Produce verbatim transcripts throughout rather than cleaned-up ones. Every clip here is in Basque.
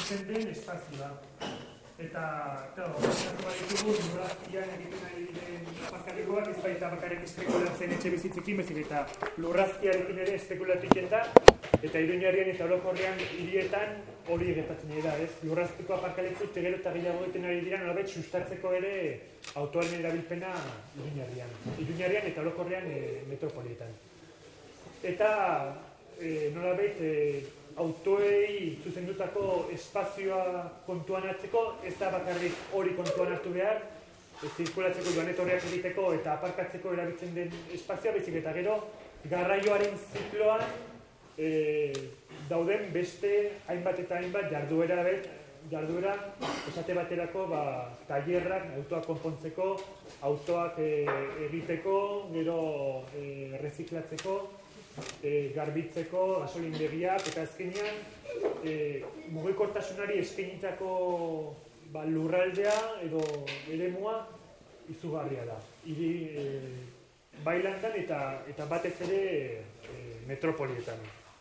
erabiltzen den espazioa. Eta, claro, esatu bat ditugu, lurrazkian egiten ari diren aparkalekuak, ez baita bakarrik espekulatzen etxe bizitzekin, bezik eta lurrazkiarekin ere espekulatu egiten da, eta Iruñerrian eta orokorrean hirietan hori gertatzen ari da, ez? Lurrazpiko aparkaleku gero eta gehiago egiten ari dira, nolabait sustatzeko ere autoaren erabilpena Iruñerrian. Iruñerrian eta orokorrean e, metropolietan. Eta e, nolabait e, autoei zuzendutako espazioa kontuan hartzeko, ez da bakarrik hori kontuan hartu behar, zirkulatzeko joan etorriak egiteko eta aparkatzeko erabiltzen den espazioa, baizik eta gero garraioaren zikloan e, dauden beste hainbat eta hainbat jarduera bet, jarduera esate baterako ba, tailerrak, autoak konpontzeko, autoak e, egiteko, gero e, reziklatzeko, E, garbitzeko, gasolindegiak eta azkenean e, mugikortasunari eskainitako ba, lurraldea edo eremua izugarria da. Hiri e, bailantan eta, eta batez ere e, metropolietan.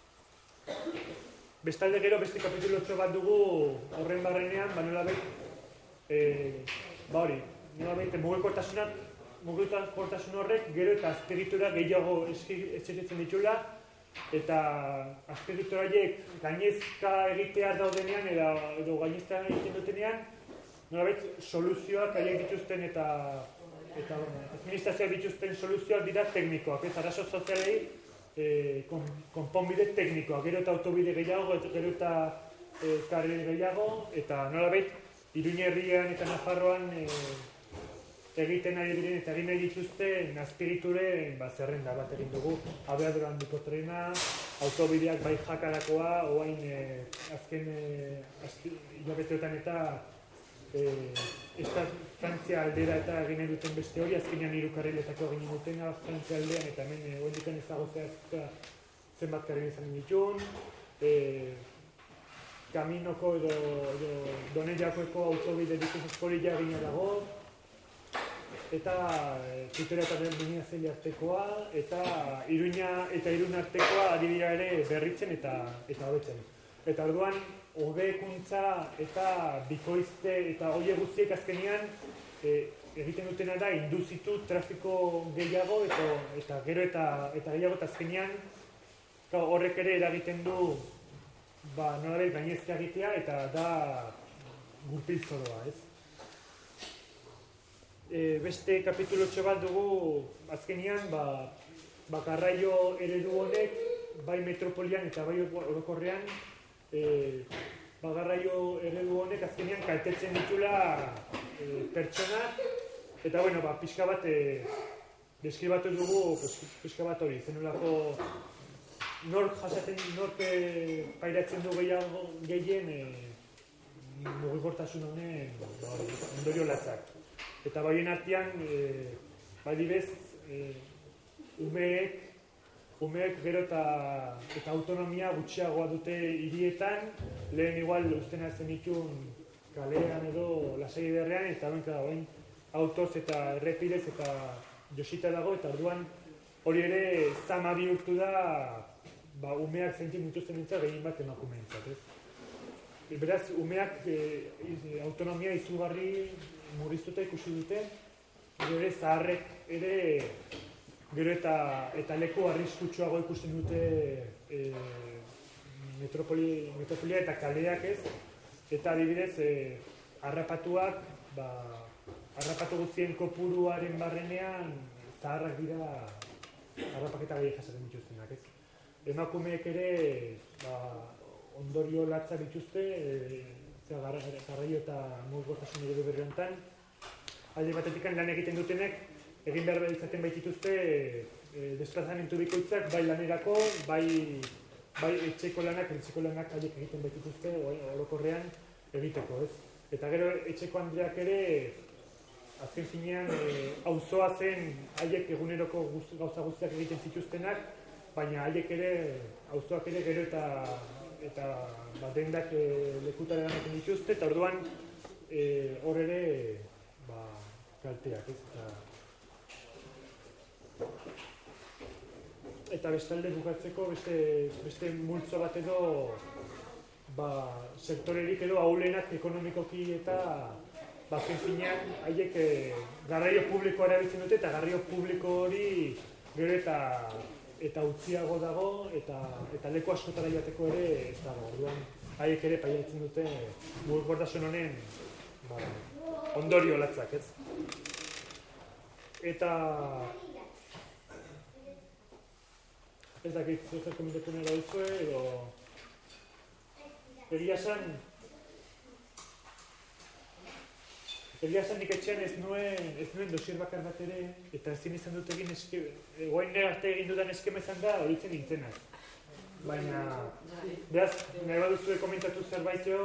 Bestalde gero beste kapitulotxo bat dugu horren barrenean, ba nolabait e, ba hori, nolabait mugikortasunak mugikortasun horrek gero eta azpiegitura gehiago etxetetzen ditula eta azpiegitura horiek gainezka egitea daudenean edo, edo gainezka egiten dutenean nolabait soluzioak haiek dituzten eta eta administrazioak dituzten soluzioak dira teknikoak, ez arazo sozialei e, kon, konponbide teknikoak, gero eta autobide gehiago, gero eta e, karril gehiago eta nolabait Iruñerrian eta Nafarroan e, egiten ari diren eta egin nahi dituzten azpiegiture ba, zerrenda bat egin dugu. Abiadura handiko trena, autobideak bai jakarakoa, oain e, azken hilabeteotan eta e, eta Frantzia aldera eta egin nahi duten beste hori, azkenean hiru karriletako egin dutena Frantzia aldean eta hemen e, oendikan ezagotzea zenbat karril izan ditun. E, Kaminoko edo, edo Doneiakoeko autobide dituz hori ja egina dago. Eta Tutoria eta Benia Zelia artekoa, eta Iruña eta Irun artekoa ari dira ere berritzen eta eta hobetzen. Eta orduan, hobekuntza eta bikoizte eta horiek guztiek azkenean e, egiten dutena da induzitu trafiko gehiago eta, eta gero eta, eta gehiago eta azkenean horrek ere eragiten du ba, nolabait gainezka egitea eta da gurpil zoroa, ez? E, beste kapitulotxo bat dugu azkenean ba, ba garraio eredu honek bai metropolian eta bai orokorrean e, ba garraio eredu honek azkenean kaltetzen ditula e, pertsonak eta bueno, ba, pixka bat e, deskribatu dugu pues, pixka bat hori, zenolako nork jasaten, nork e, pairatzen du gehiago gehien e, mugikortasun honen ba, ondorio latzak. Eta baien artean, e, badibez, e, umeek, umeek gero eta, eta autonomia gutxiagoa dute hirietan, lehen igual usten hartzen ditun kalean edo lasai berrean, eta benka dagoen autoz eta errepidez eta josita dago, eta orduan hori ere zama bihurtu da ba, umeak zentin dituzten nintzen gehien bat emakumeentzat, ez? Beraz, umeak e, autonomia izugarri murriztuta ikusi dute, gero ere zaharrek ere gero eta, eta leku arriskutsuago ikusten dute e, metropoli, metropolia eta kaleak ez, eta adibidez e, harrapatuak, ba, harrapatu guztien kopuruaren barrenean zaharrak dira harrapaketa gehi jasaten dituztenak ez. Emakumeek ere ba, ondorio latza dituzte, e, garraio eta mugikortasun eredu berri honetan. Alde batetik lan egiten dutenek, egin behar izaten baitituzte e, desplazamentu bikoitzak, bai lanerako, bai, bai etxeko lanak, etxeko lanak haiek egiten baitituzte, orokorrean egiteko, ez? Eta gero etxeko andreak ere, azken finean, e, auzoa zen haiek eguneroko guz, gauza guztiak egiten zituztenak, baina haiek ere, auzoak ere gero eta eta ba, dendak e, lekutara ematen dituzte, eta orduan hor e, ere ba, kalteak, ez? Eta, eta bestalde bukatzeko beste, beste multzo bat edo sektorerik edo ahulenak ekonomikoki eta bazen finean haiek garraio publikoa erabiltzen dute eta garraio publiko hori gero eta eta utziago dago eta leku askotara joateko ere ez dago. Orduan haiek ere pairatzen dute mugikortasun honen ondorio latzak, ez? Eta ez dakit zer komentatu nahi baduzue edo egia esan egia esan nik etxean ez nuen ez nuen dosier bakar bat ere eta ezin izan dut egin eske guain arte egin dudan eskema izan da horitzen nintzenak. Baina beraz, nahi baduzue komentatu zerbaitio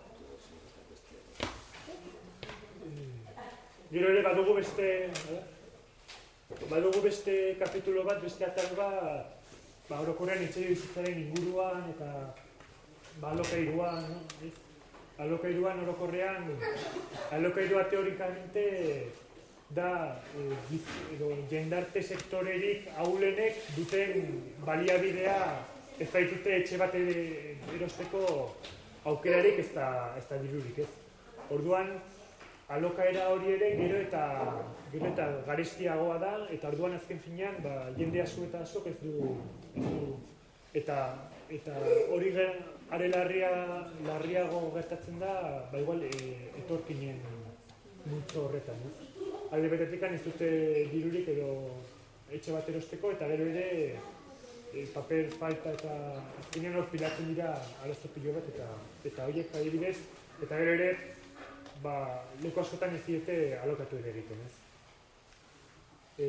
gero ere badugu beste badugu beste kapitulo bat, beste atal bat ba, orokorrean etxeio bizitzaren inguruan eta ba, alokairuan, no? Alokairuan orokorrean, alokairua teorikamente da eh, edo, jendarte sektorerik ahulenek duten baliabidea ez baitute etxe bat erosteko aukerarik ez da, ez da dirurik, ez? Orduan, alokaera hori ere gero eta gero eta garestiagoa da eta orduan azken finean ba, jende asko eta asko ez du, ez du eta eta hori are larria larriago gertatzen da ba igual e, etorkinen multzo horretan, ez? Alde betetik ez dute dirurik edo etxe bat erosteko eta gero ere e, paper falta eta azkenean hor pilatzen dira arazo pilo bat eta eta horiek adibidez eta gero ere ba, leku askotan ez diete alokatu ere egiten, ez? E...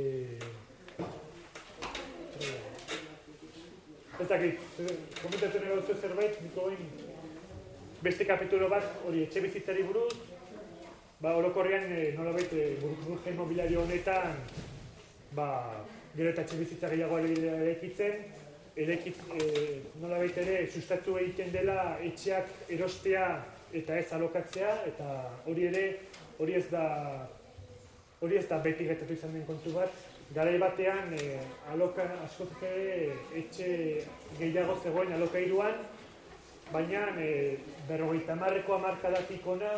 Ez dakit, komentatu nahi dut zerbait, niko bain beste kapitulo bat hori etxe bizitzari buruz, ba, orokorrean nolabait burbuja inmobiliario honetan ba, gero eta etxe bizitza gehiago eraikitzen, eraikitz, e, nolabait ere sustatu egiten dela etxeak erostea eta ez alokatzea, eta hori ere, hori ez da, hori ez da beti gertatu izan den kontu bat. Garai batean, e, aloka askotik ere etxe gehiago zegoen alokairuan, baina e, berrogeita hamarreko hamarkadatik ona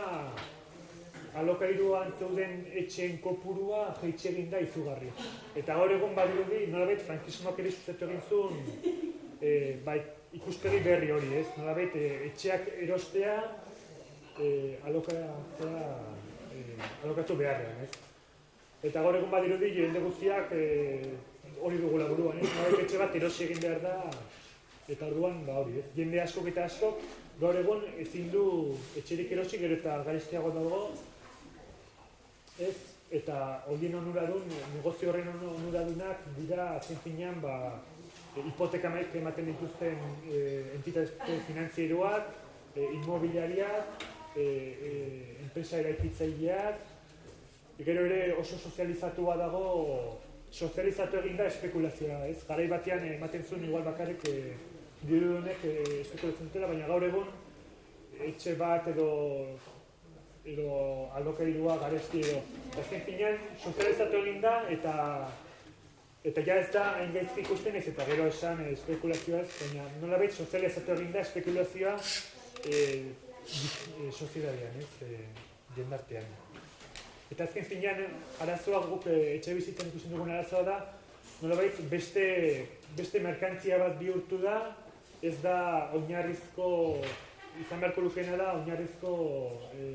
alokairuan zeuden etxeen kopurua jaitsi egin da izugarri. Eta gaur egun badirudi, nolabait frankismoak ere sustatu egin zuen e, bai, ikuspegi berri hori, ez? Nolabait e, etxeak erostea e, alokatzea e, alokatu beharrean, ez? Eta gaur egun badirudi jende guztiak e, hori dugula buruan, ez? Nolabait etxe bat erosi egin behar da eta orduan ba hori, ez? Jende askok eta askok gaur egun ezin du etxerik erosi gero eta garestiago dago, ez? Eta horien onuradun, negozio horren onuradunak dira azken finean ba, hipoteka ematen dituzten e, entitate finantzieroak, e, inmobiliariak, e, e, enpresa eraikitzaileak, gero ere oso sozializatua dago, sozializatu egin da espekulazioa, ez? Garai batean ematen zuen igual bakarrik e, dirudunek e, espekulatzen dutela, baina gaur egun etxe bat edo edo alokairua garesti edo. Azken finean, sozializatu egin da eta eta ja ez da hain gaizki ikusten ez eta gero esan e, espekulazioa ez, baina nolabait sozializatu egin da espekulazioa e, e, sozietatean, ez? E, jendartean. Eta azken finean, arazoa guk etxe bizitzen ikusten dugun arazoa da, nolabait beste, beste merkantzia bat bihurtu da, ez da oinarrizko, izan beharko lukeena da, oinarrizko e,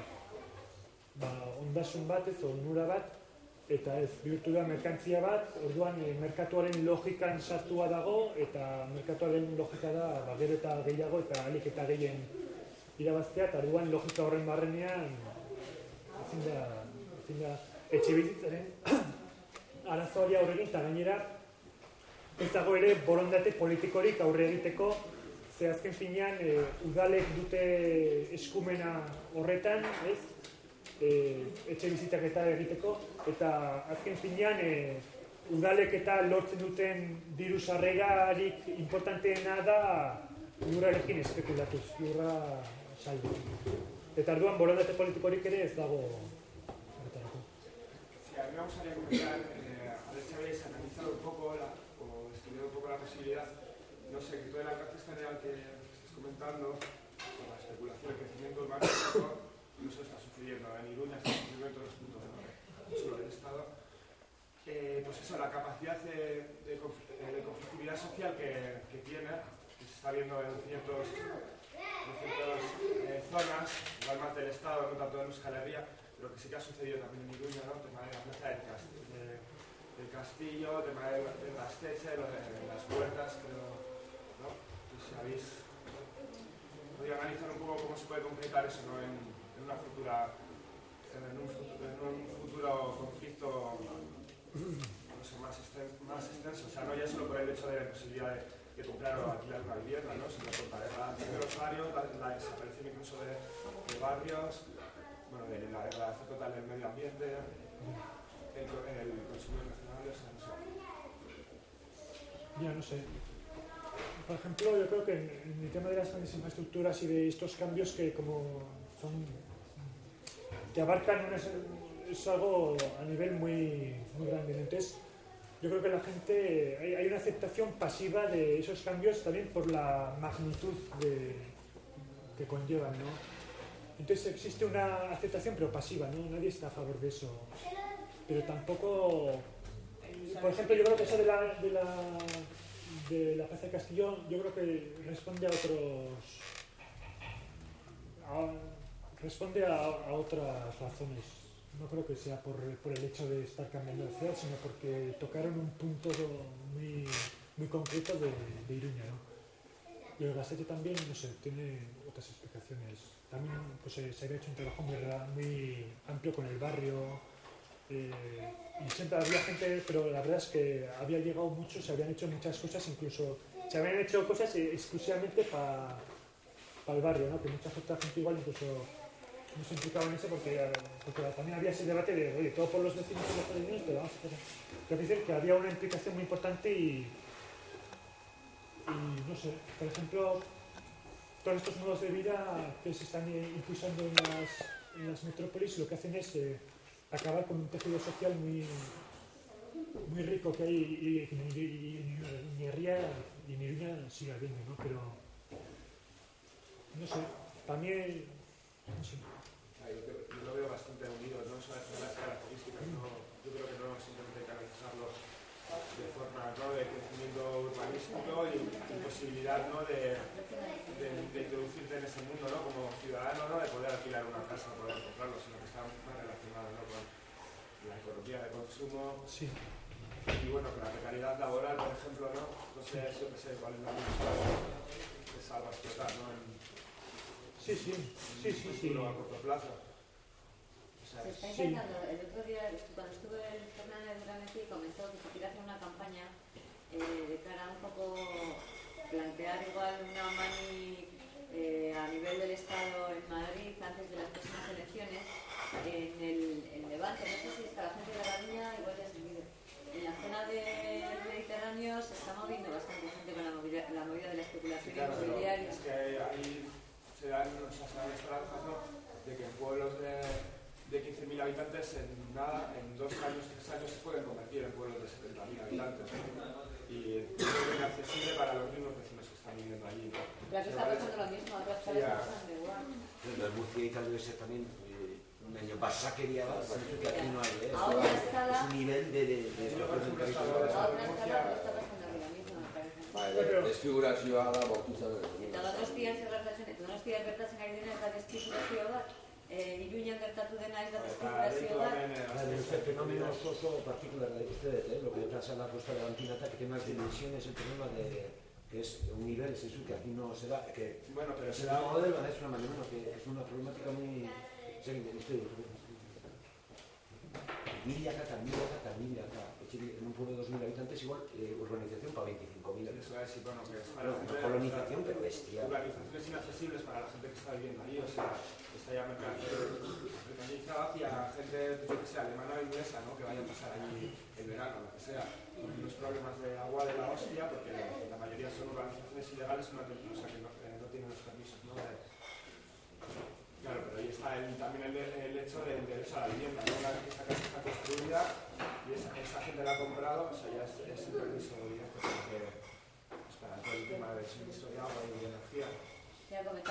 ba, ondasun bat ez, onura bat, eta ez bihurtu da merkantzia bat, orduan e, merkatuaren logikan sartua dago, eta merkatuaren logika da, ba, gero eta gehiago, eta alik eta gehien irabaztea, eta orduan logika horren barrenean, ezin da, ezin da etxe bizitzaren arazo hori aurre egin, eta gainera ez dago ere borondate politikorik aurre egiteko, ze azken finean e, udalek dute eskumena horretan, ez? E, etxe bizitzaketa egiteko, eta azken finean e, udalek eta lortzen duten diru sarrerarik importanteena da lurrarekin espekulatuz, lurra saldu. Eta orduan borondate politikorik ere ez dago. Sí, a mí me gustaría comentar, eh, a ver si habéis analizado un poco la, o estudiado un poco la posibilidad, no sé, que todo el alcance general que estás comentando, por la especulación y el crecimiento urbanístico, y eso está sucediendo en Iruña, está sucediendo en todos los puntos, ¿no? No solo del Estado. Eh, pues eso, la capacidad de, de, de conflictividad social que, que tiene, que se está viendo en ciertos, en ciertas eh, zonas, igual más del Estado, no tanto en Euskal Herria, pero que sí que ha sucedido también en Iruña, ¿no? El tema de la plaza del castillo, de, del castillo, el tema de, de Gasteiz, lo de, de las puertas, creo, ¿no? Pues si habéis podido analizar un poco cómo se puede concretar eso, ¿no? en, en una futura, en un futuro, en un futuro conflicto, no sé, más extenso, más extenso, o sea, no ya solo por el hecho de la posibilidad de, de comprar o alquilar una vivienda, ¿no? Sino por la degradación de los barrios, la, la desaparición incluso de, de barrios, bueno, de la degradación total del medio ambiente, el, el consumo nacional, o sea, no sé. Ya, no sé. Por ejemplo, yo creo que en, en el tema de las grandes infraestructuras y de estos cambios que como son, que abarcan un, es, es algo a nivel muy, muy grande. Entonces, yo creo que la gente, hay, hay una aceptación pasiva de esos cambios también por la magnitud de, que conllevan, ¿no? Entonces existe una aceptación pero pasiva, ¿no? Nadie está a favor de eso. Pero tampoco, por ejemplo, yo creo que eso de la, de la, de la Plaza de Castillo, yo creo que responde a otros, a, responde a, a otras razones. No creo que sea por, por el hecho de estar cambiando de ciudad, sino porque tocaron un punto muy, muy concreto de, de Iruña, ¿no? Y el Gasteiz también, no sé, tiene otras explicaciones. También pues, se, se había hecho un trabajo muy, muy amplio con el barrio, eh, y siempre había gente, pero la verdad es que había llegado mucho, se habían hecho muchas cosas, incluso se habían hecho cosas exclusivamente para pa el barrio, ¿no? Que mucha gente, gente igual incluso no se implicaba en eso porque, porque también había ese debate de, oye, todo por los vecinos y los jardines, pero vamos a hacer. Quiero decir que había una implicación muy importante y, y no sé, por ejemplo, todos estos modos de vida que se están impulsando en las, en las metrópolis lo que hacen es eh, acabar con un tejido social muy, muy rico que hay y en Herria y en Iruña sigue habiendo, ¿no? Pero, no sé, también, no sé. Yo, yo lo veo bastante unido, no son las características, no, yo creo que no simplemente canalizarlo de forma, ¿no? De crecimiento urbanístico y imposibilidad, ¿no? de, de, de introducirte en ese mundo, ¿no? Como ciudadano, ¿no? De poder alquilar una casa, poder comprarlo, sino que está más relacionado, ¿no? Con la economía de consumo. Sí. Y bueno, con la precariedad laboral, por ejemplo, ¿no? No sé, yo que sé, cuál es la misma que salva a explotar, ¿no? En, Sí, sí, sí, sí, sí. A corto plazo. O sea, se está intentando, sí. El otro día, cuando estuve en Fernández Durán aquí, comentó que se quiere hacer una campaña eh, de cara a un poco plantear igual una mani eh, a nivel del Estado en Madrid antes de las próximas elecciones en el, el Levante. No sé si es que la gente de la Coruña igual ya se vive. En la zona del Mediterráneo se está moviendo bastante gente con la movida, la movida de la especulación sí, claro, inmobiliaria. Es que ahí se dan esas esperanzas, ¿no? De que en pueblos de, de quince mil habitantes en nada, en dos años, tres años se pueden convertir en pueblos de setenta mil habitantes, ¿no? Y es muy accesible para los mismos vecinos que están viviendo allí, ¿no? Pero aquí está pasando lo mismo, otras ciudades sí, pasando igual. Pero en Murcia y tal vez también eh, un año pasado que día más, que aquí no hay, ¿eh? Ahora está es un nivel de de de ahora está está pasando lo mismo, me parece. Vale, desfigurazioa da bortitza da. Eta Donostian zer gertatzen, eta Donostian gertatzen ari dena eta desfigurazio bat, eh, Iruñan gertatu dena ez da desfigurazio bat. El fenómeno oso particular de ustedes, ¿eh? Lo que pasa en la costa levantina, que tiene unas dimensiones, el problema de que es un nivel, es eso que aquí no se da, que bueno, pero se da de es una manera, que es una problemática muy milla acá, milla acá, milla acá. En un pueblo de dos mil habitantes igual, eh, urbanización para veinticinco mil. Eso es, bueno, que es para bueno, gente, colonización, o sea, pero bestia. Urbanizaciones inaccesibles para la gente que está viviendo ahí, o sea, está ya mercantilizada hacia gente, yo que sé, alemana o inglesa, ¿no? Que vaya a pasar allí el verano, lo que sea. Unos problemas de agua de la hostia, porque la mayoría son urbanizaciones ilegales, no, o sea, que no, eh, no tienen los permisos, ¿no? De, claro, pero ahí está el, también el, el hecho del derecho a la vivienda, ¿no? Una vez que esta casa está construida y esa, esa gente la ha comprado, o sea, ya es, es el permiso directo para, que, pues para todo el tema del suministro de agua y de energía. Ya comentaba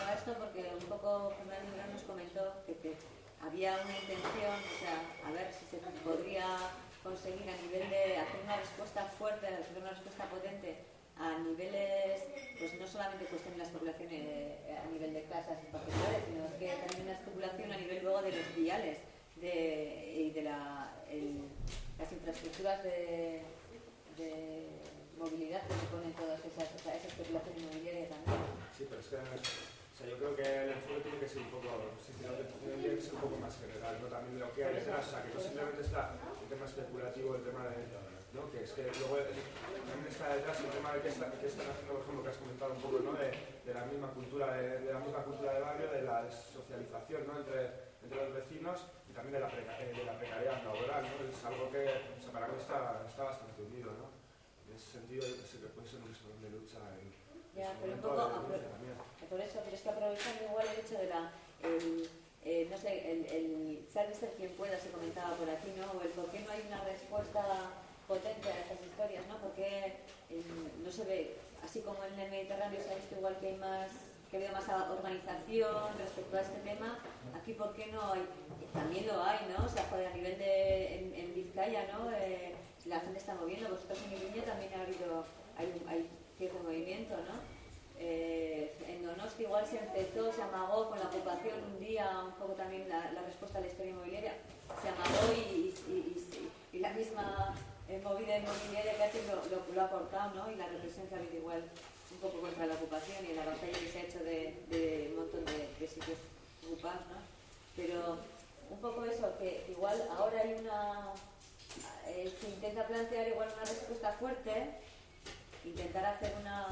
comentaba esto porque un poco Fernando Durán nos comentó que, que había una intención, o sea, a ver si se podría conseguir a nivel de hacer una respuesta fuerte, hacer una respuesta potente a niveles, pues no solamente cuestión de la especulación eh, a nivel de casas particulares, sino que también una especulación a nivel luego de los viales de, y de la, el, las infraestructuras de, de movilidad que suponen todas esas, o sea, esa especulación inmobiliaria también. Sí, pero es que o sea, yo creo que el enfoque tiene que ser un poco, sinceramente, tiene que ser un poco más general, ¿no? También de lo que hay detrás, o sea, que no simplemente está el tema especulativo, el tema de, ¿no? Que es que luego también está detrás el tema de qué, está, qué están haciendo, por ejemplo, que has comentado un poco, ¿no? De, de la misma cultura, de, de la misma cultura de barrio, de la socialización, ¿no? Entre, entre los vecinos y también de la, preca, de la precariedad laboral, ¿no? Es algo que, o sea, para mí está, está bastante unido, ¿no? En ese sentido, yo sé que puede ser un escalón de lucha en, ya, en pero un momento poco, de denuncia también. por eso, pero es que aprovechando igual el hecho de la, el, eh, no sé, el, el sálvese quien pueda, se comentaba por aquí, ¿no? O el por qué no hay una respuesta potente a estas historias, ¿no? Porque eh, no se ve, así como en el Mediterráneo se ha visto igual que hay más, que ha habido más organización respecto a este tema, aquí por qué no hay, también lo hay, ¿no? O sea, joder, a nivel de, en, en Vizcaya, ¿no? Eh, la gente está moviendo, vosotros en Iruña también ha habido, hay, hay cierto movimiento, ¿no? Eh, en Donosti igual se empezó, se amagó con la ocupación un día, un poco también la, la respuesta a la historia inmobiliaria, se amagó y, y, y, y, y la misma eh, movida inmobiliaria casi lo, lo, lo ha aportado, ¿no? Y la represión que ha habido igual un poco contra la ocupación y la batalla que se ha hecho de, de un montón de, de sitios ocupados, ¿no? Pero un poco eso, que igual ahora hay una... Eh, se intenta plantear igual una respuesta fuerte, intentar hacer una...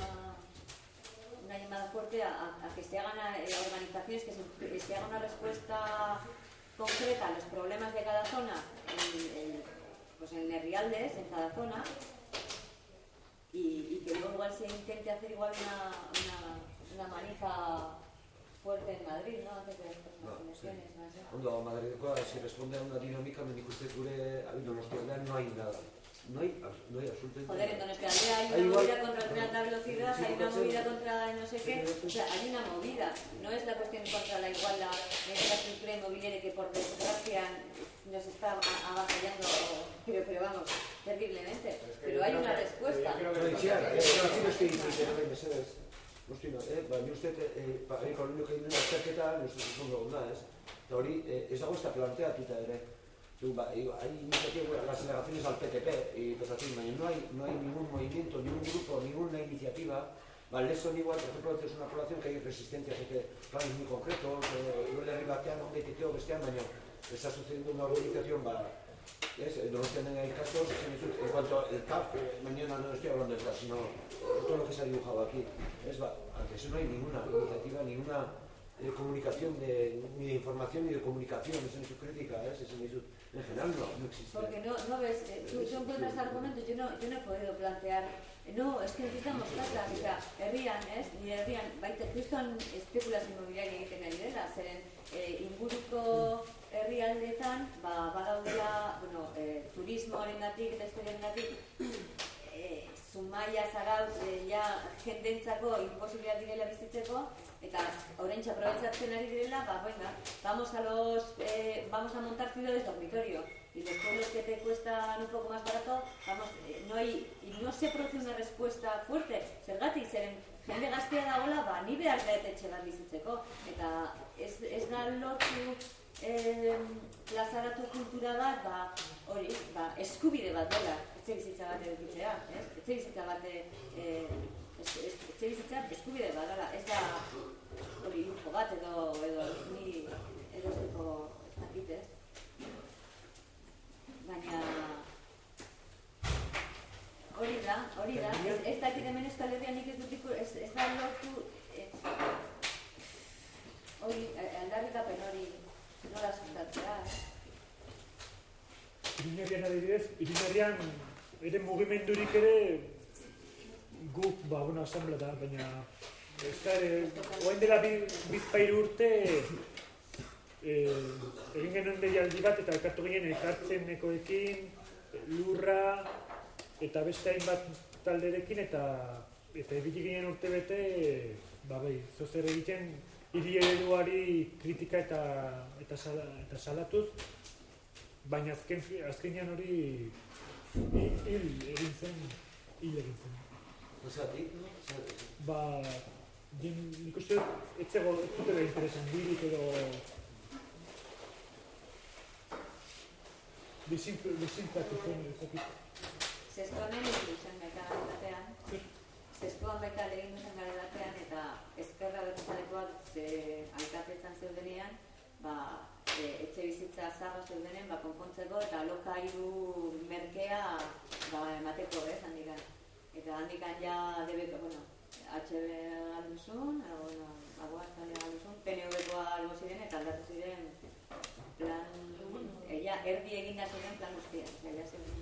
una llamada fuerte a, a, a que se hagan eh, organizaciones, que se, que se haga una respuesta concreta a los problemas de cada zona, en, en, pues en Herrialdes, en cada zona, y, y que luego igual se intente hacer igual una, una, una manifa fuerte en Madrid, ¿no? Antes de las próximas elecciones, no sé. Ondo, Madridekoa, si responde a una dinámica, me dijo usted, gure, Donostialdean no hay nada. No hay, no hay absolutamente Joder, en Donostialdea hay una igual, movida contra el tren de alta velocidad, sí, hay una sí, movida sí. contra no sé qué, o sea, hay una movida. No es la cuestión contra la igual la, la infraestructura inmobiliaria que por desgracia nos está avasallando, pero, pero vamos, terriblemente. Es que pero yo hay creo una que- respuesta. yo creo que- No, itxean, eh, itxi beste egiten, mesedez. Guzti, no, eh, ba, ni uste, eh, ba, eh, kolonio egin duen azterketa, ni uste zuzun dugu da, ez? Eta hori, eh, ez dago ez da planteatuta ere. Du, ba, eh, hay iniciativas, las delegaciones al P T P, y pues así, no hay, no hay ningún movimiento, ningún grupo, ninguna iniciativa. Vale, son igual, por ejemplo, es una población que hay resistencia, así que planes muy concretos, eh, yo le arriba batean, un beteteo bestean, baina está sucediendo una organización, va, es, no nos tienen ahí casos, en cuanto al C A F, eh, mañana no estoy hablando del C A F, sino eh, todo lo que se ha dibujado aquí, es, va, ante eso no hay ninguna iniciativa, ninguna eh, comunicación, de, ni de información ni de comunicación, es en su crítica, ¿eh? Es en, su, en general no, no existe. Porque no, no ves, eh, tú, tú encuentras argumentos, yo no, yo no he podido plantear, eh, no, es que necesitamos casas, o sea, herrian, ez, ni herrian, baita, kriston espekulazio inmobiliaria egiten ari dela, zeren eh, inguruko herrialdetan, ba, badaudela, bueno, eh, turismoaren datik eta historiaren datik, eh, Zumaia, Zarautz, eh, ja, jendentzako imposibilidad direla bizitzeko, eta oraintxe aprobetxatzen ari direla, ba, venga, vamos a los, eh, vamos a montar ciudades dormitorio, y los pueblos que te cuestan un poco más barato, vamos, eh, no hay, y no se produce una respuesta fuerte, zergatik, zeren, jende gaztea dagoela, ba, ni behar da etxe bat bizitzeko, eta ez, ez da lortu eh, plazaratu kultura bat, ba, hori, ba, eskubide bat dela, etxe bizitza bat edukitzea, ez? Etxe bizitza bat, eh, ez, ez, etxe bizitza eskubide bat dela, ez da hori lujo bat edo, edo, ni, edo ez duko, ez dakit, ez? Baina, hori da, hori da, ez, ez dakit hemen Euskal Herrian nik ez dut iku, ez, ez da lortu, ez, hori, aldarrikapen hori nola sustatzea, eh? Iruñerrian adibidez, Iruñerrian ere mugimendurik ere guk, ba, bueno, asamblea da, baina ez da ere, oain dela bizpairu urte eh, egin genuen deialdi bat eta elkartu ginen elkartzenekoekin, lurra eta beste hainbat talderekin eta eta ebili ginen urte bete, ba, bai, zozer egiten hiri ereduari kritika eta eta, sala, eta salatuz, baina azken, azkenean hori hil egin zen, hil egin zen. Zeratik, no? Ba, nik uste ez zego, ez dutela interesan dirik edo bizintzatu zen, ezakit. Zestuan egin duzen baita batean, zestuan baita egin duzen gare batean, eta ezkerra bertuzalekoak ze alkateetan zeudenean, ba, e, etxe bizitza zaharra zeudenen, ba, konpontzeko eta alokairu merkea ba, emateko, ez, handikan. Eta handikan ja debeko, bueno, H B alduzun, bueno, aguaztan alduzun, P N V-koa algo ziren eta aldatu ziren plan, ella erdi egin da ziren plan guztia, ella ziren.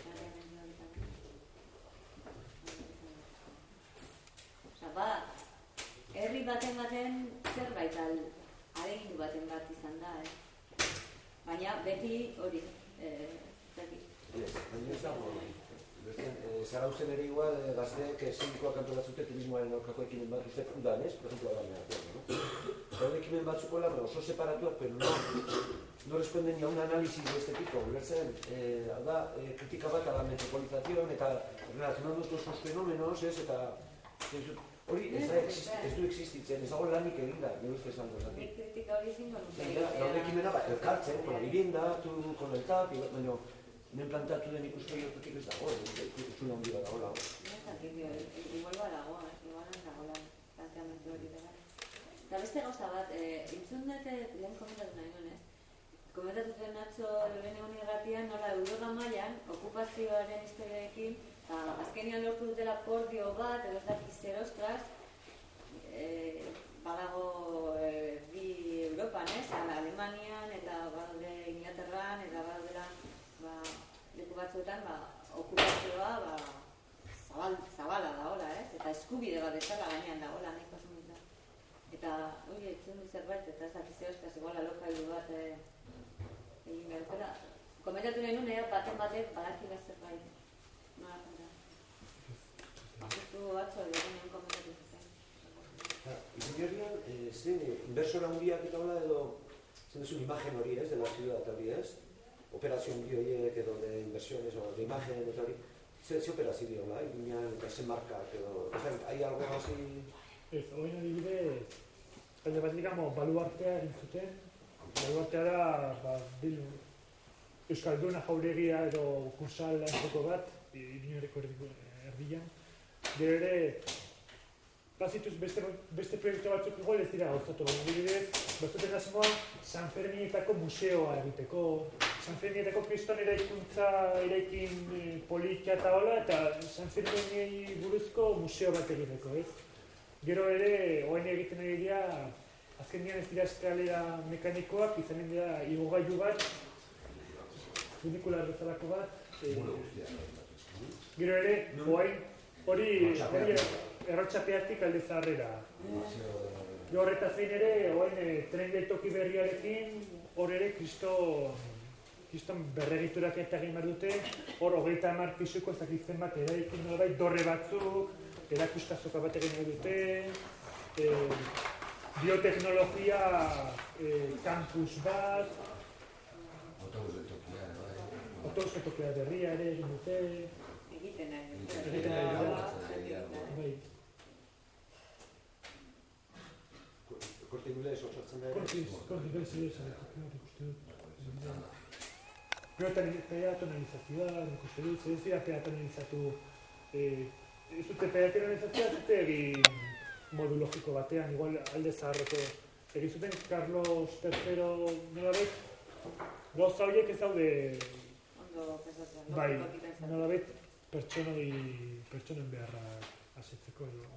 Osa, ba, herri baten baten zerbait aregindu baten bat izan da, eh? Baina beti hori, eh, zaki. Baina ez dago, Zarautzen ere igual, gazteek sindikoak antolatzute turismoaren aurkako ekimen bat uste udan, ez? Por ejemplo, no? Pero ekimen batzuk hola, oso separatuak, pero no, no responden ni a un análisis de este tipo, ulertzen, eh, hau da, eh, kritika bat a la metropolización eta relacionando todos esos fenómenos, ez? Eta hori ez, da, ez du existitzen, ez dago lanik eginda, nire uste esan dozatik. Kritika hori zingo nuke. Gaur ekimena bat, elkartzen, con la vivienda, tu con el T A P, baina hemen plantatu den ikuspegi horretik ez dago, ikusuna handi bat dagoela. Igual badago, igual ez dagoela planteamendu hori dela. Eta beste gauza bat, entzun dute lehen komentatu nahi nuen, ez? Komentatu zen atzo lehen egon irratian, nola Europa mailan, okupazioaren historiarekin, azkenean lortu dutela akordio bat, edo ez dakiz zer ostras, badago bi Europan, ez? Alemanian eta badaude Inglaterran eta badaudela leku batzuetan, okupazioa zabala dagoela, ez? Eta eskubide bat ezala gainean dagoela, nahiko asumita. Eta, hori, etzen du zerbait, eta ez dakizeo ez, igual alokailu bat egin behar dutela. Komentatu nahi nuen, baten batek badaki bat zerbait. Nola konta. Justu batzo, edo komentatu zuzen. Izinierrian, zen, inversora handiak eta hola edo, zen dezun imagen hori, ez, de la ciudad hori, ez? Operazio hundi horiek edo de inversiones o de imagen eta hori, ze operazio dio, la, iruñan eta ze markak edo, hay algo así? Ez, horien adibidez, alde bat digamos, baluartea egin zuten, baluartea da, ba, bil, Euskalduna jauregia edo kursal lantzeko bat, iruñareko erdian, gero ere, bazituz beste, beste proiektu batzuk igual ez dira gauzatu, baina adibidez, bazuten asmoa San Ferminetako museoa egiteko, San Ferminetako kriston eraikuntza eraikin politia eta hola, eta San Ferminei buruzko museo bat egiteko, ez? Gero ere, oain egiten ari dira, azkenean ez dira eskalera mekanikoak, izanen dira igogailu bat, funikular bezalako bat, gero ere, oain hori errotxapeatik alde zaharrera. Gero horretaz zein ere, oain tren geltoki berriarekin, hor ere kriston berregiturak eta egin behar dute, hor hogeita hamar pisuko ezakitzen bat eraikin nolabait dorre batzuk, erakustazoka bat egin nahi dute, bioteknologia campus bat, autobus geltokia berria ere egin dute, egiten nahi dute. Egiten nahi dute. Korte inglés osatzen da ere? Korte inglés ikuste dut. Gero peatonalizazioa, ikuste dut, ez dira peatonalizatu, ez dute peatonalizazioa, ez dute egin modu logiko batean, igual alde zaharreko. Egin zuten Carlos tercero nolabait, gauza horiek ez daude... Ondo pesatzen, bai, nolabait pertsonen beharra asetzeko edo.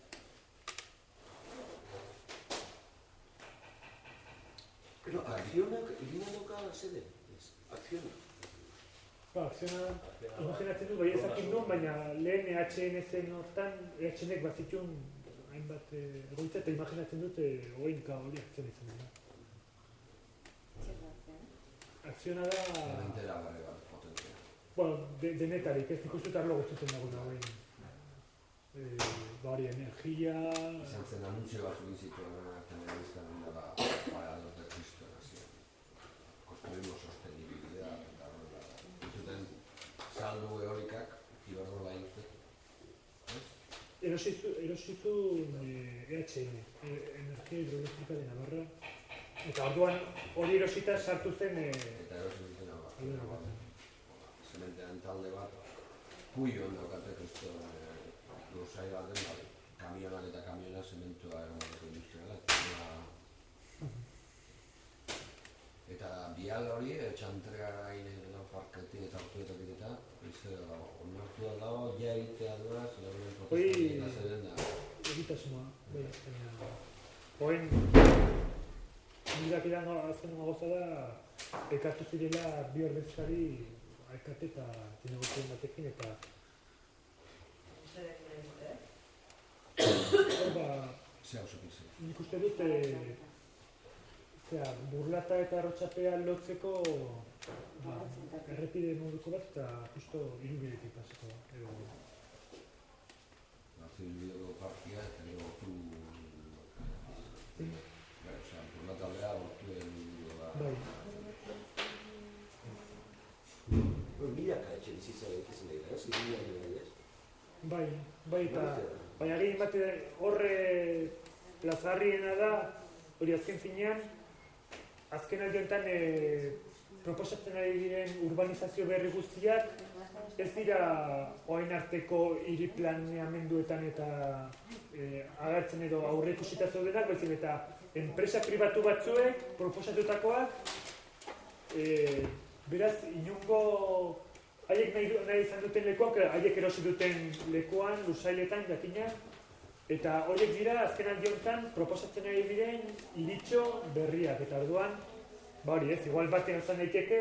Pero Acciona, Irina doka sede? Acciona? Ba, Acciona, imaginatzen du, bai ezakin duen, baina lehen E H N zen hortan, E H N-ek bat zituen hainbat egoitza, eta imaginatzen dute oinka hori Acciona izan dira. Acciona da... Entera gare bat potentzia. Bueno, denetarik, ez ikustu eta arlo guztuten dagoena oin. Ba, hori energia... Izan zen anuntzio batzuk izituen telebiztan dela Parador de Cristo nazio. Construimos sostenibilidad eta horrela. Izuten saldu eolikak, Iberdrola uste. Erositu E H N, Energia Hidroelektrika de Navarra. Eta orduan hori erosita sartu zen... Eta erositu zen Navarra. Zementean talde bat, puion daukate kristo luzai bat den, kamionak eta kamionak zementua eramateko industriala. Eta bial hori, txantreara inen parketik eta ortuetak eta onartu da dago, ja egitea duela, zegoen protestatik da zeren da. Egitasmoa, bai, azkenean. Hoen, nirak idan azken goza da, ekartu zirela bi ordezkari alkate eta zinegotien batekin eta... Zerek nahi dute, Hor ba... Zea oso pizia. Nik uste dut, burlata eta arrotxapea lotzeko errepide moduko bat eta justo irubidetik pasako da. Gartu irubideko parkia eta gero gortu... Bai, osea, burlata aldea gortuen... Bai. Milaka etxe bizitza egitezen dira, ez? Irubidean dira, ez? Bai, bai eta... Baina egin bat horre plazarriena da, hori azken finean, azken aldiontan proposatzen ari diren urbanizazio berri guztiak ez dira orain arteko hiri planeamenduetan eta agertzen edo aurreikusita zeudenak, baizik eta enpresa pribatu batzuek proposatutakoak beraz inongo haiek nahi izan duten lekuak, haiek erosi duten lekuan, luzailetan, jakina, eta horiek dira azken aldiontan proposatzen ari diren iritxo berriak, eta orduan, ba hori ez, igual batean zan daiteke,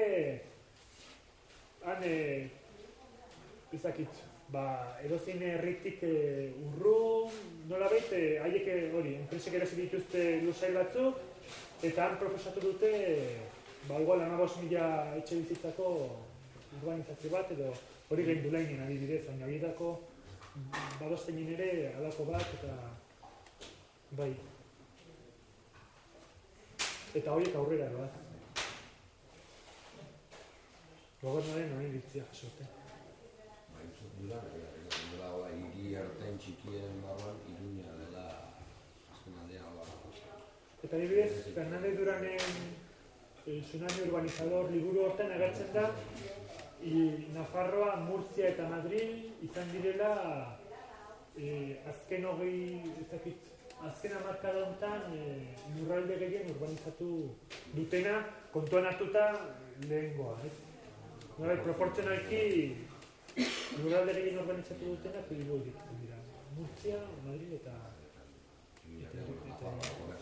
han, ezakit, ba, edozein herritik urrun, nola behit, haiek hori, enpresek erosi dituzte luzail batzuk, eta han proposatu dute, ba, igual, hamabost mila etxe bizitzako urbanizazio bat, edo hori gehin du lainen adibidez, baina horietako badostein ere alako bat, eta bai. Eta horiek aurrera bat. Gobernuaren hori ditzia jasote. Bai, zut dira, dela hola, hiri erten txikien barruan, Iruña dela azken aldea hola. Eta adibidez, Fernández Duranen Tsunami Urbanizador liburu hortan agertzen da, Nafarroa, Murtzia eta Madrid izan direla azken hogei, ezakit, azken hamarkada honetan lurralde gehien urbanizatu dutena, kontuan hartuta lehengoa, ez? Norbait, proportzionalki lurralde gehien urbanizatu dutena Bilbo iritzen dira. Murtzia, Madrid eta Nafarroa.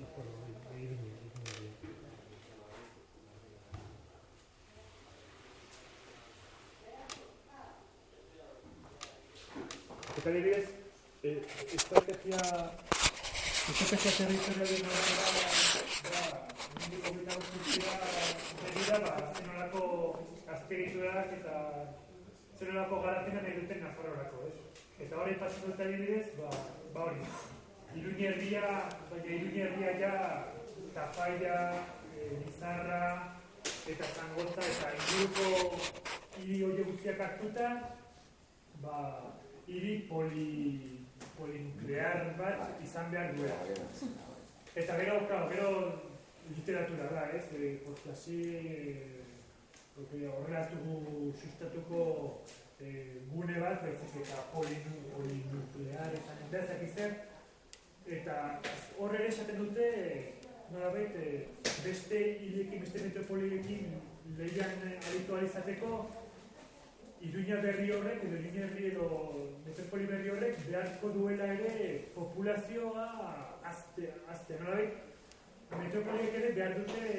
Eta adibidez, estrategia estrategia territorialen horrela mundiko bita guztia begira, ba, zenolako azpirituak eta zenolako garapena nahi duten Nafarroarako, ez? Eta hori pasen dut adibidez, ba hori, Iruña herria, baina Iruña herria ja, Tapaia, Lizarra eta Zangotza eta inguruko hiri hori guztiak hartuta, ba, hiri polinuklear bat izan behar duela. Eta gero, gero literatura da, ez? Portasi, horrela dugu sustatuko gune bat, eta polinuklear izan behar izan. Eta horre esaten dute, nolabait, beste hiriekin, beste metropoliekin lehian aritu izateko, Iruña berri horrek, edo Iruña herri edo metropoli berri horrek beharko duela ere populazioa azte. Nolabait, metropoliek ere behar dute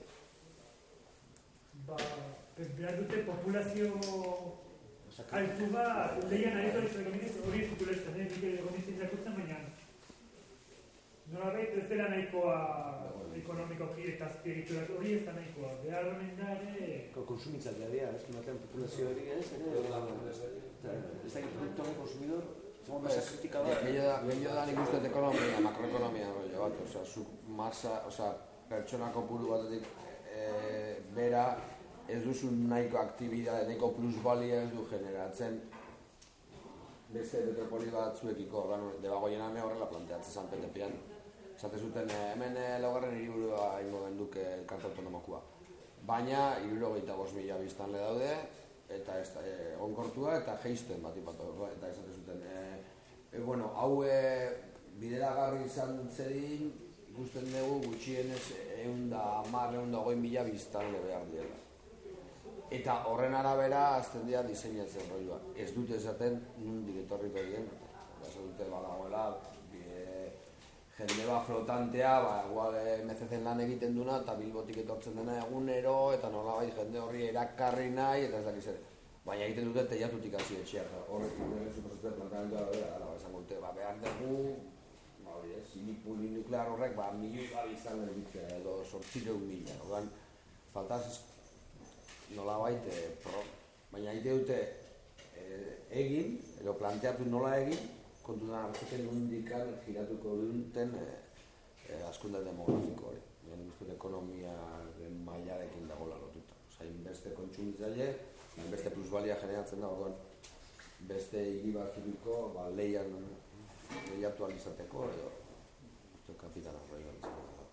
behar dute populazio altu bat lehian aritu izateko hori zutuletzen, nik egomitzen zakutzen, baina nolabait ez dela nahikoa ekonomikoki eta azpirituak hori ez da nahikoa. Behar honen da ere... Konsumitzak dira, ez? Maten populazio hori ez, ez da produktuaren konsumidor, masa kritika bat. Gehiago da nik uste ekonomia, makroekonomia rollo bat, osea, zuk masa, osea, pertsona kopuru batetik e, bera ez duzu nahiko aktibidade, nahiko plusbalia ez du generatzen beste metropoli batzuekiko, debagoien ame horrela planteatzen zan P T P-an. Esate zuten, hemen laugarren hiriburua ingo genduke elkarte autonomokua. Baina, hirurogeita bost mila biztanle daude, eta ez da, e, onkortua eta geisten bat ipatu, eta esate zuten. E, e, bueno, hau e, bideragarri izan zedin, ikusten dugu gutxienez ehun da hamar, ehun da hogei mila biztanle behar diela. Eta horren arabera azten dira diseinatzen roioa. Ez dute esaten nondik etorriko diren, ez dute badagoela, jende ba flotantea, ba, igual M C C lan egiten duna, eta Bilbotik etortzen dena egunero, eta nolabait jende horri erakarri nahi, eta ez dakiz ere. Baina egiten dute teiatutik hasi etxeak, horrek nire suposatzen planteamentua da, ala, esan dute, ba, behar dugu, ba, hori ez, sinipuli nuklear horrek, ba, milioi bat izan erbitzea, edo sortzireun mila, orduan, faltaz, nolabait, e, pro, baina egite dute e, egin, edo planteatu nola egin, kontutan hartzeken nondikan giratuko duten e, e, hazkunde demografiko hori. Nik uste ekonomiaren mailarekin dagoela lotuta. Osa, inbeste kontsumitzaile, inbeste plusbalia generatzen da, orduan beste hiri batzuriko ba, leian lehiatu alizateko edo uste kapitan arroi alizateko.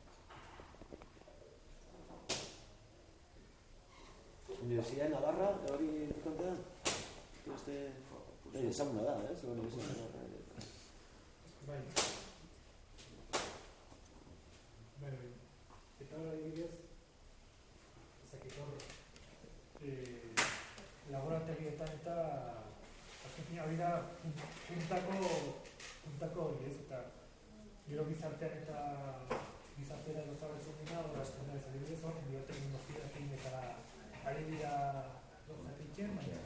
Universidad de Navarra, hori kontean? Este... ezaguna da, ez? Bai. Bai, bai. Eta hori adibidez, ezakit hor, laborategietan eta azken fina hori da puntako puntako hori ez, eta gero gizartean eta gizartera edo zabaltzen dira, hori azten da ez adibidez hor, bioteknologiakin eta ari dira gauzatik baina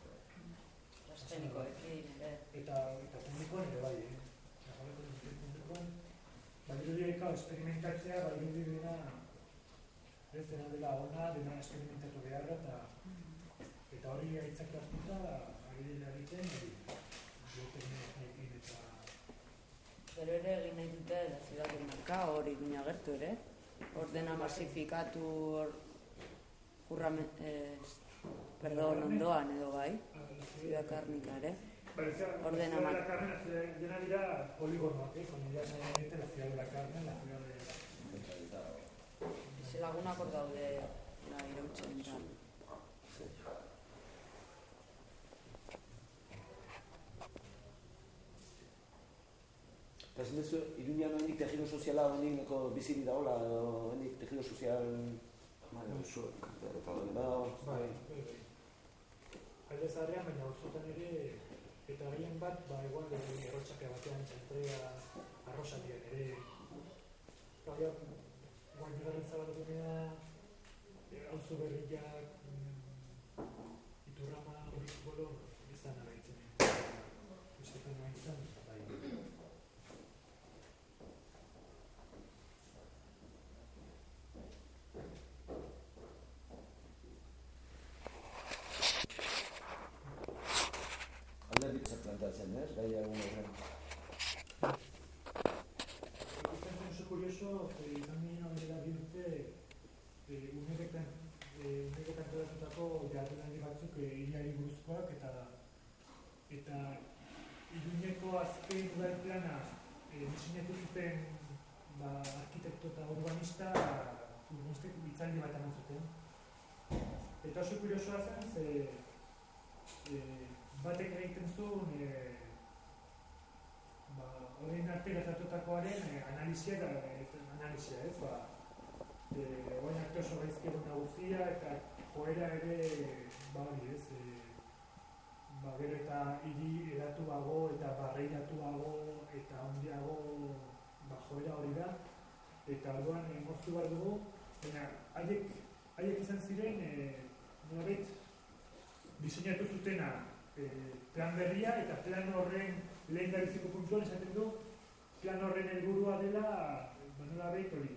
eta eta publikoan ere bai, eh? Publikoan, badiru direka esperimentatzea, badiru dira ez dena dela ona, dena esperimentatu beharra eta eta hori aitzak hartuta ari dira egiten bioteknologiekin eta Pero ere egin nahi dute da Ciudad del Marca hori guina gertu ere, ordena masifikatu hor kurrame, perdón, ondoan edo bai, Ciudad Karnika ere. Ordena la Ciudad de la Carne, la Ciudad de la Vida, polígono, ¿eh? Con ideas de la Ciudad de la Carne, la Ciudad de... Se laguna acordado de la irautzen da. Eta ezin dezu, Iruñean hendik tejido soziala hendik neko biziri dagoela, hendik tejido sozial... Bai, alde zaharrean, baina auzotan ere, eta gehien bat, ba, igual, errotxake batean txantrea, arrosatian ere, eta hori, guain bigarren zabaldugunea, auzo berriak, Iturrama, hori, bolo, izan abaitzen. Euskaten abaitzen, eta bai. Plantatzen, ez? Gai egun horren. Ikusten zen oso kurioso, izan ginen hori da bihurte, uneketan todatutako jardunaldi batzuk hiriari buruzkoak eta eta Iruñeko azken udal plana diseinatu zuten arkitekto eta urbanista urbanistek hitzaldi bat eman zuten. Eta oso kuriosoa zen, ze batek egiten zuen horrein arte gertatutakoaren analizia eta analizia, ez? Horrein arte oso gaizkero nagusia eta joera ere, ba hori ez, gero eta hiri eratuago eta barreiratuago eta handiago joera hori da, eta orduan moztu behar dugu, baina haiek izan ziren, nolabait, diseinatu zutena plan berria eta plan horren lehen dabiziko puntuan esaten du plan horren helburua dela nola behit hori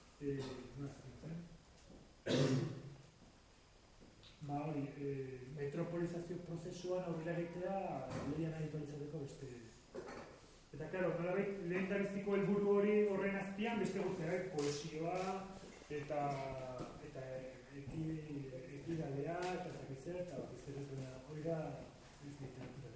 nola zaten zen? Ba hori, metropolizazio prozesuan aurrera egitea lehian aritu izateko beste. Eta, klaro, nolabait, lehen da biziko helburu hori horren azpian, beste guztia, kohesioa, eta eta ekidalea, eta zakizea, eta bizera ez duena, hori da, bizitza ez.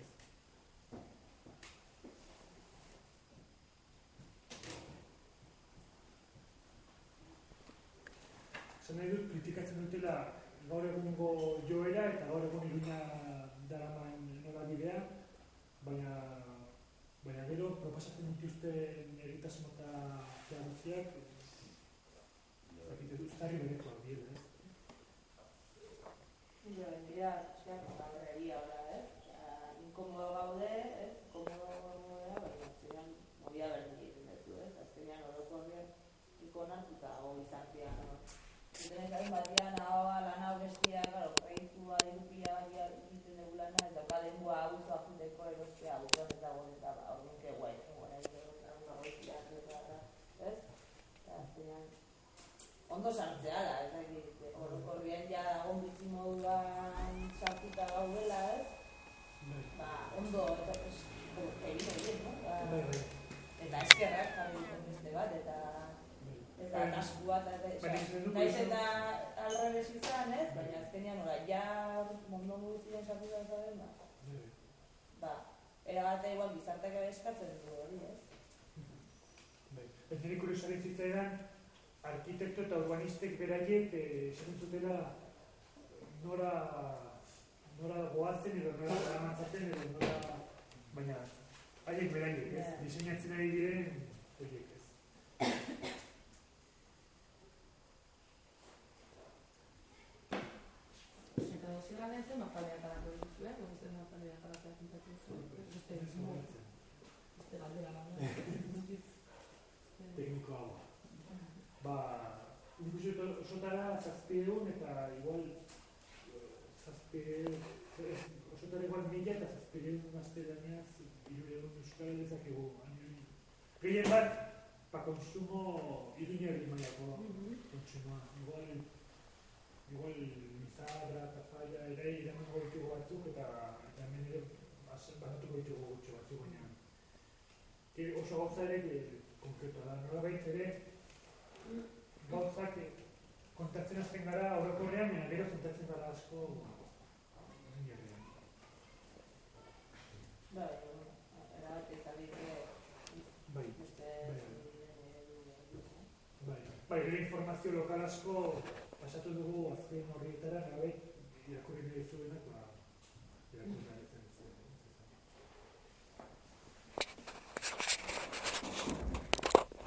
Zan nahi dut, kritikatzen dutela gaur egungo joera eta gaur egun Iruña daraman norabidea, baina baina gero proposatzen dituzten egitasun eta zehaguziak zakite dut, zarri berekoak dira, ez? Nire bendira, zeak eta horreria hola, ez? Inkomodo gaude, ez? Inkomodo gaudea, baina ziren moria berdin egiten duzu, ez? Azkenean orokorrean ikonartuta hau izantian, no? Zuten egin batian ahoa, lan hau bestia, claro, proiektua, edupia, egiten dugu lana, eta kalengua auzoa juteko erostea, auzoak eta godeta, hor nuke guai, gora egiten goizia, ez? Eta azkenean, ondo sartzea da, ez dakit, orokorrien ja dagoen bizimoduan sartuta gaudela, ez? Ba, ondo, eta egin egin, no? Eta eskerrak jarri duten beste bat, eta eta kaskua eta naiz eta alrebes izan, ez? Baina azkenean ora, ja mundu guztien sartuta zaren, ba, eragate igual gizarteak ere eskatzen du hori, ez? Ez nire kuriosari zitzaidan, arkitekto eta urbanistek beraiek esaten zutela nora nora goazen edo nora eramatzaten edo nora, baina haiek beraiek, ez? Diseinatzen ari diren horiek, ez? Zergaten zen mapalea parako dituzue, egon zen mapalea paratzea pintatzen zuen, beste beste galdera baina. Tekniko hau. Ba, nik osotara zazpieun eta igual zazpieun, osotara igual mila eta zazpieun gaztelaniaz irureun euskara dezakegu. Gehien bat, pa konsumo iruña egin maiako kontsumoa. Igual, igual Mizadra eta Falla ere iramango ditugu batzuk eta hemen ere banatuko ditugu gutxo batzuk, baina oso gauza ere konkretoa da. Nolabait ere gauzak kontatzen hasten gara orokorrean, baina gero kontatzen gara asko iruñerrean. Bai, erabate zabitre Bai, beste bai, bai, gero informazio lokal asko pasatu dugu azken horrietara, nolabait irakurri nahi zuenak, ba, irakurri nahi.